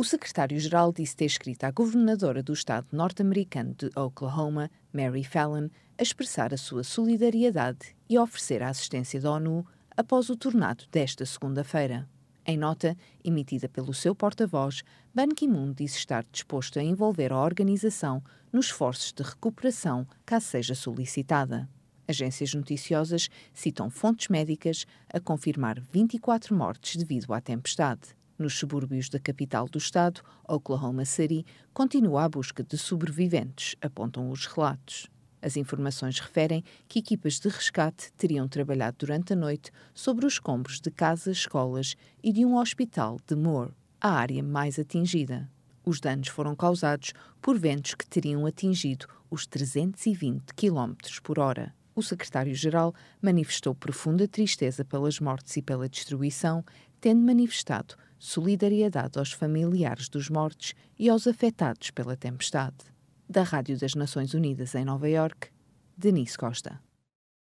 O secretário-geral disse ter escrito à governadora do estado norte-americano de Oklahoma, Mary Fallon, a expressar a sua solidariedade e a oferecer a assistência da ONU após o tornado desta segunda-feira. Em nota, emitida pelo seu porta-voz, Ban Ki-moon disse estar disposto a envolver a organização nos esforços de recuperação, caso seja solicitada. Agências noticiosas citam fontes médicas a confirmar 24 mortes devido à tempestade. Nos subúrbios da capital do estado, Oklahoma City, continua a busca de sobreviventes, apontam os relatos. As informações referem que equipas de resgate teriam trabalhado durante a noite sobre os escombros de casas, escolas e de um hospital de Moore, a área mais atingida. Os danos foram causados por ventos que teriam atingido os 320 km por hora. O secretário-geral manifestou profunda tristeza pelas mortes e pela destruição, tendo manifestado solidariedade aos familiares dos mortos e aos afetados pela tempestade. Da Rádio das Nações Unidas em Nova Iorque, Denise Costa.